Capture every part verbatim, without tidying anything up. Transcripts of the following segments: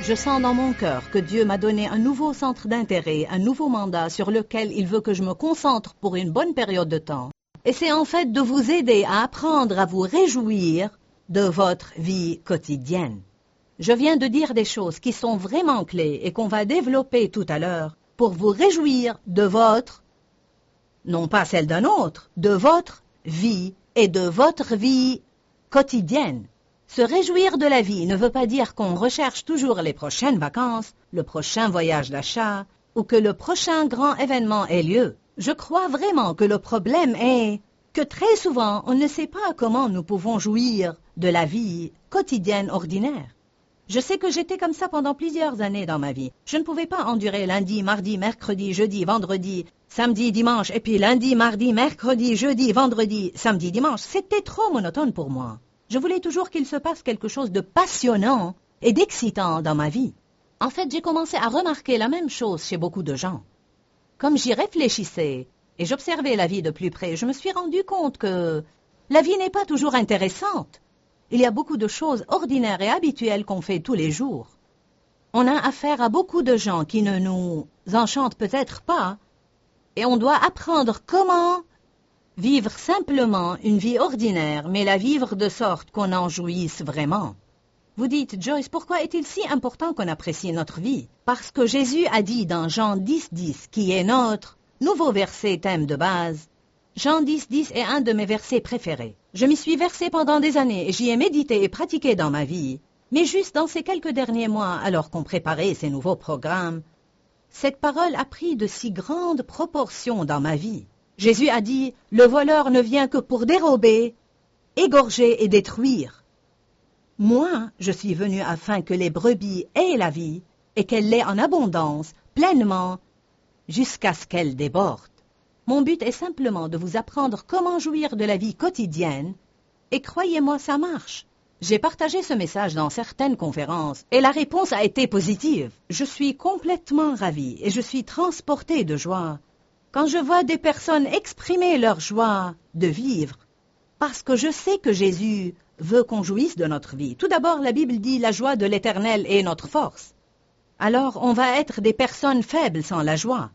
Je sens dans mon cœur que Dieu m'a donné un nouveau centre d'intérêt, un nouveau mandat sur lequel il veut que je me concentre pour une bonne période de temps. Et c'est en fait de vous aider à apprendre à vous réjouir de votre vie quotidienne. Je viens de dire des choses qui sont vraiment clés et qu'on va développer tout à l'heure pour vous réjouir de votre, non pas celle d'un autre, de votre vie et de votre vie quotidienne. Se réjouir de la vie ne veut pas dire qu'on recherche toujours les prochaines vacances, le prochain voyage d'achat ou que le prochain grand événement ait lieu. Je crois vraiment que le problème est que très souvent on ne sait pas comment nous pouvons jouir de la vie quotidienne ordinaire. Je sais que j'étais comme ça pendant plusieurs années dans ma vie. Je ne pouvais pas endurer lundi, mardi, mercredi, jeudi, vendredi, samedi, dimanche, et puis lundi, mardi, mercredi, jeudi, vendredi, samedi, dimanche. C'était trop monotone pour moi. Je voulais toujours qu'il se passe quelque chose de passionnant et d'excitant dans ma vie. En fait, j'ai commencé à remarquer la même chose chez beaucoup de gens. Comme j'y réfléchissais et j'observais la vie de plus près, je me suis rendu compte que la vie n'est pas toujours intéressante. Il y a beaucoup de choses ordinaires et habituelles qu'on fait tous les jours. On a affaire à beaucoup de gens qui ne nous enchantent peut-être pas, et on doit apprendre comment vivre simplement une vie ordinaire, mais la vivre de sorte qu'on en jouisse vraiment. Vous dites, Joyce, pourquoi est-il si important qu'on apprécie notre vie? Parce que Jésus a dit dans Jean dix, dix, qui est notre nouveau verset thème de base, Jean dix, dix est un de mes versets préférés. Je m'y suis versé pendant des années et j'y ai médité et pratiqué dans ma vie. Mais juste dans ces quelques derniers mois, alors qu'on préparait ces nouveaux programmes, cette parole a pris de si grandes proportions dans ma vie. Jésus a dit, le voleur ne vient que pour dérober, égorger et détruire. Moi, je suis venu afin que les brebis aient la vie et qu'elle l'ait en abondance, pleinement, jusqu'à ce qu'elle déborde. Mon but est simplement de vous apprendre comment jouir de la vie quotidienne, et croyez-moi, ça marche. J'ai partagé ce message dans certaines conférences, et la réponse a été positive. Je suis complètement ravie, et je suis transportée de joie, quand je vois des personnes exprimer leur joie de vivre, parce que je sais que Jésus veut qu'on jouisse de notre vie. Tout d'abord, la Bible dit « La joie de l'Éternel est notre force ». Alors, on va être des personnes faibles sans la joie.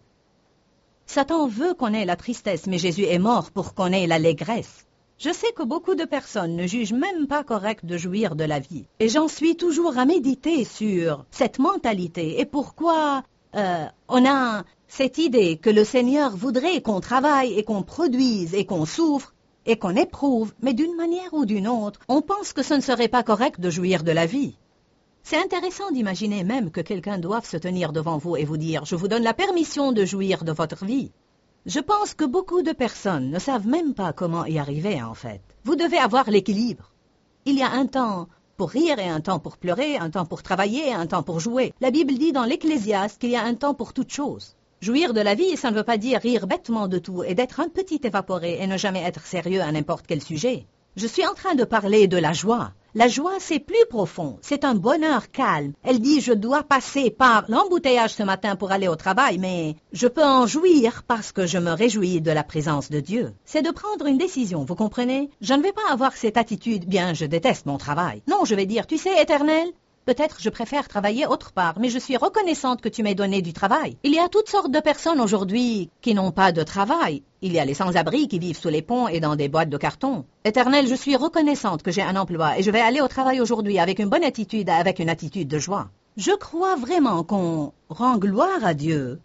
Satan veut qu'on ait la tristesse, mais Jésus est mort pour qu'on ait l'allégresse. Je sais que beaucoup de personnes ne jugent même pas correct de jouir de la vie. Et j'en suis toujours à méditer sur cette mentalité et pourquoi euh, on a cette idée que le Seigneur voudrait qu'on travaille et qu'on produise et qu'on souffre et qu'on éprouve, mais d'une manière ou d'une autre, on pense que ce ne serait pas correct de jouir de la vie. C'est intéressant d'imaginer même que quelqu'un doive se tenir devant vous et vous dire « Je vous donne la permission de jouir de votre vie ». Je pense que beaucoup de personnes ne savent même pas comment y arriver en fait. Vous devez avoir l'équilibre. Il y a un temps pour rire et un temps pour pleurer, un temps pour travailler et un temps pour jouer. La Bible dit dans l'Ecclésiaste qu'il y a un temps pour toute chose. Jouir de la vie, ça ne veut pas dire rire bêtement de tout et d'être un petit évaporé et ne jamais être sérieux à n'importe quel sujet. Je suis en train de parler de la joie. La joie, c'est plus profond, c'est un bonheur calme. Elle dit, je dois passer par l'embouteillage ce matin pour aller au travail, mais je peux en jouir parce que je me réjouis de la présence de Dieu. C'est de prendre une décision, vous comprenez? Je ne vais pas avoir cette attitude, bien, je déteste mon travail. Non, je vais dire, tu sais, Éternel, peut-être je préfère travailler autre part, mais je suis reconnaissante que tu m'aies donné du travail. Il y a toutes sortes de personnes aujourd'hui qui n'ont pas de travail. Il y a les sans-abri qui vivent sous les ponts et dans des boîtes de carton. Éternel, je suis reconnaissante que j'ai un emploi et je vais aller au travail aujourd'hui avec une bonne attitude, avec une attitude de joie. Je crois vraiment qu'on rend gloire à Dieu.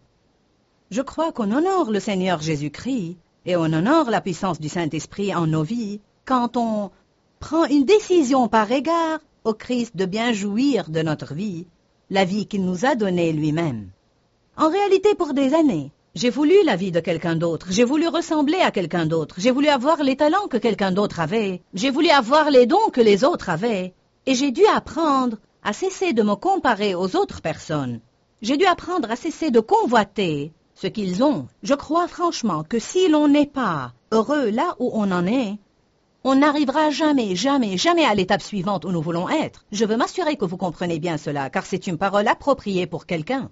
Je crois qu'on honore le Seigneur Jésus-Christ et on honore la puissance du Saint-Esprit en nos vies quand on prend une décision par égard au Christ de bien jouir de notre vie, la vie qu'il nous a donnée lui-même. En réalité, pour des années, j'ai voulu la vie de quelqu'un d'autre, j'ai voulu ressembler à quelqu'un d'autre, j'ai voulu avoir les talents que quelqu'un d'autre avait, j'ai voulu avoir les dons que les autres avaient, et j'ai dû apprendre à cesser de me comparer aux autres personnes. J'ai dû apprendre à cesser de convoiter ce qu'ils ont. Je crois franchement que si l'on n'est pas heureux là où on en est, on n'arrivera jamais, jamais, jamais à l'étape suivante où nous voulons être. Je veux m'assurer que vous comprenez bien cela, car c'est une parole appropriée pour quelqu'un.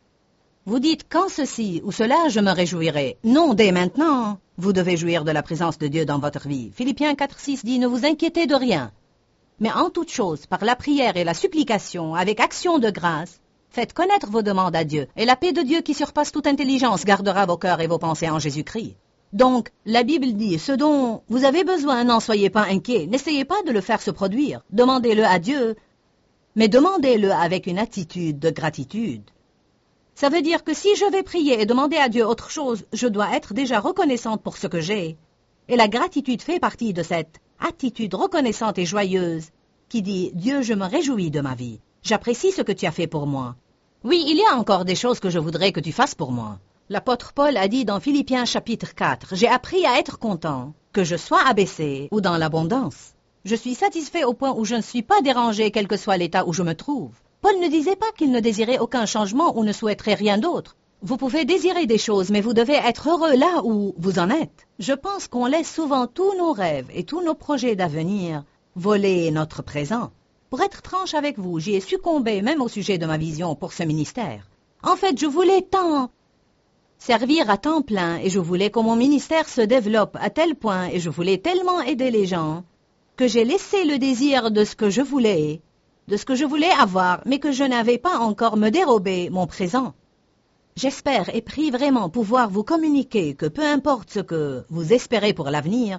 Vous dites, quand ceci ou cela, je me réjouirai. Non, dès maintenant, vous devez jouir de la présence de Dieu dans votre vie. Philippiens quatre, six dit, ne vous inquiétez de rien, Mais en toute chose, par la prière et la supplication, avec action de grâce, faites connaître vos demandes à Dieu, et la paix de Dieu qui surpasse toute intelligence gardera vos cœurs et vos pensées en Jésus-Christ. Donc, la Bible dit, ce dont vous avez besoin, n'en soyez pas inquiets, n'essayez pas de le faire se produire, demandez-le à Dieu, mais demandez-le avec une attitude de gratitude. Ça veut dire que si je vais prier et demander à Dieu autre chose, je dois être déjà reconnaissante pour ce que j'ai. Et la gratitude fait partie de cette attitude reconnaissante et joyeuse qui dit « Dieu, je me réjouis de ma vie. J'apprécie ce que tu as fait pour moi. Oui, il y a encore des choses que je voudrais que tu fasses pour moi. » L'apôtre Paul a dit dans Philippiens chapitre quatre, « J'ai appris à être content, que je sois abaissé ou dans l'abondance. Je suis satisfait au point où je ne suis pas dérangé quel que soit l'état où je me trouve. » Paul ne disait pas qu'il ne désirait aucun changement ou ne souhaiterait rien d'autre. Vous pouvez désirer des choses, mais vous devez être heureux là où vous en êtes. Je pense qu'on laisse souvent tous nos rêves et tous nos projets d'avenir voler notre présent. Pour être franche avec vous, j'y ai succombé même au sujet de ma vision pour ce ministère. En fait, je voulais tant servir à temps plein et je voulais que mon ministère se développe à tel point et je voulais tellement aider les gens que j'ai laissé le désir de ce que je voulais, de ce que je voulais avoir, mais que je n'avais pas encore me dérober mon présent. J'espère et prie vraiment pouvoir vous communiquer que peu importe ce que vous espérez pour l'avenir,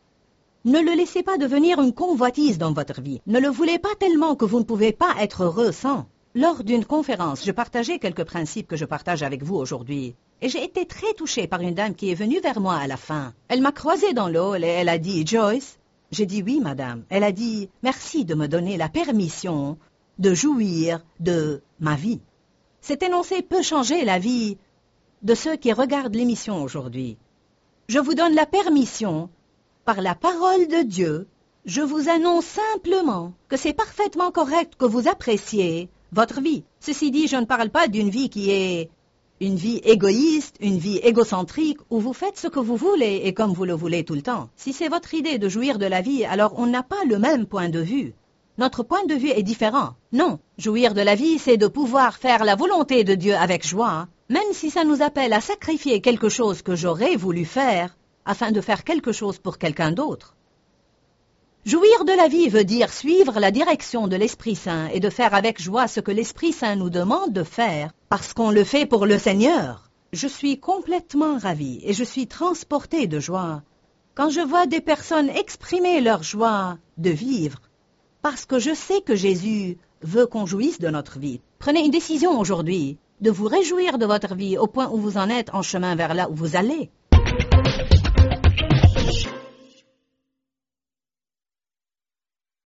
ne le laissez pas devenir une convoitise dans votre vie. Ne le voulez pas tellement que vous ne pouvez pas être heureux sans. Lors d'une conférence, je partageais quelques principes que je partage avec vous aujourd'hui. Et j'ai été très touchée par une dame qui est venue vers moi à la fin. Elle m'a croisée dans le hall et elle a dit « Joyce ?» J'ai dit « Oui, madame ». Elle a dit « Merci de me donner la permission de jouir de ma vie ». Cet énoncé peut changer la vie de ceux qui regardent l'émission aujourd'hui. Je vous donne la permission, par la parole de Dieu, je vous annonce simplement que c'est parfaitement correct que vous appréciez votre vie. Ceci dit, je ne parle pas d'une vie qui est une vie égoïste, une vie égocentrique, où vous faites ce que vous voulez et comme vous le voulez tout le temps. Si c'est votre idée de jouir de la vie, alors on n'a pas le même point de vue. Notre point de vue est différent. Non, jouir de la vie, c'est de pouvoir faire la volonté de Dieu avec joie, même si ça nous appelle à sacrifier quelque chose que j'aurais voulu faire, afin de faire quelque chose pour quelqu'un d'autre. Jouir de la vie veut dire suivre la direction de l'Esprit Saint et de faire avec joie ce que l'Esprit Saint nous demande de faire, parce qu'on le fait pour le Seigneur. Je suis complètement ravie et je suis transportée de joie quand je vois des personnes exprimer leur joie de vivre, parce que je sais que Jésus veut qu'on jouisse de notre vie. Prenez une décision aujourd'hui de vous réjouir de votre vie au point où vous en êtes en chemin vers là où vous allez.